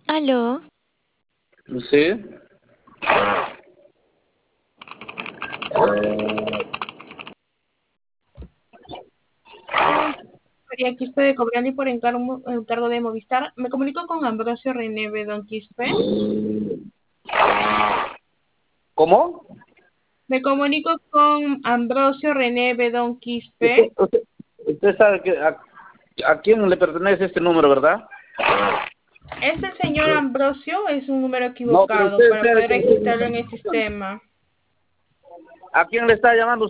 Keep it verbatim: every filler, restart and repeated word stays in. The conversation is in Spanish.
¿Aló? Sí. María Quispe de Cobrani por encargo, encargo de Movistar. Me comunico con Ambrosio René Bedón Quispe. ¿Cómo? Me comunico con Ambrosio René Bedón Usted, Quispe. usted, usted sabe que a, a quién le pertenece este número, ¿verdad? Este señor Ambrosio es un número No, pero equivocado usted para sabe poder que registrarlo en el sistema. a quién le está llamando.